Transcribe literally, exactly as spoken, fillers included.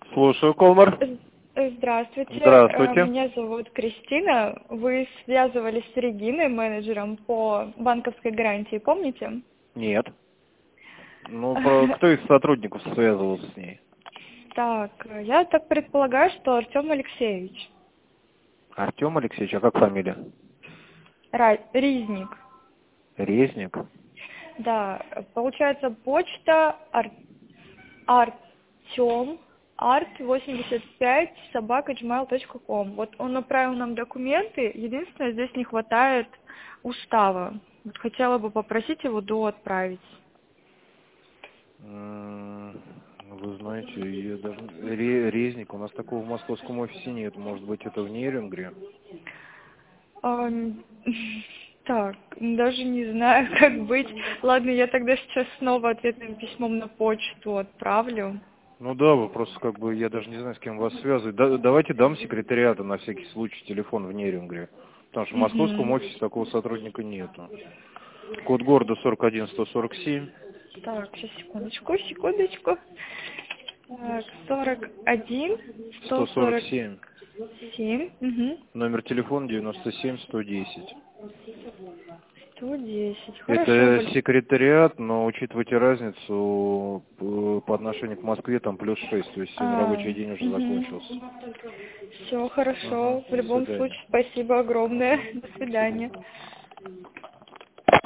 Слушаю, Колмар. З- Здравствуйте, Здравствуйте. Э, меня зовут Кристина. Вы связывались с Региной, менеджером по банковской гарантии, помните? Нет. Ну, про... кто из сотрудников связывался с ней? Так, я так предполагаю, что Артем Алексеевич. Артем Алексеевич, а как фамилия? Ра- Ризник. Резник. Да, получается почта ар... Артем арт восемьдесят пять собака джимейл точка ком. Вот он направил нам документы, единственное, здесь не хватает устава. Вот хотела бы попросить его до отправить. М, Вы знаете, я даже... Ре- Резник, у нас такого в московском офисе нет. Может быть, это в Нейрингре? Ам, Так, даже не знаю, как быть. Ладно, я тогда сейчас снова ответным письмом на почту отправлю. Ну да, вы просто как бы, я даже не знаю, с кем вас связывать. Да- давайте дам секретариату на всякий случай телефон в Нейрингре. Потому что в московском Мгм. офисе такого сотрудника нету. Код города сорок один сто сорок семь. Так, сейчас, секундочку, секундочку. Так, сорок один, сто сто сорок сорок семь. семь, угу. Номер телефона девяносто семь сто десять. сто десять. Хорошо, Это больше. секретариат, но учитывайте разницу э, по отношению к Москве, там плюс шесть, то есть сегодня А, рабочий день уже угу. закончился. Все Ага, хорошо. В до любом свидания. случае, спасибо огромное. До свидания.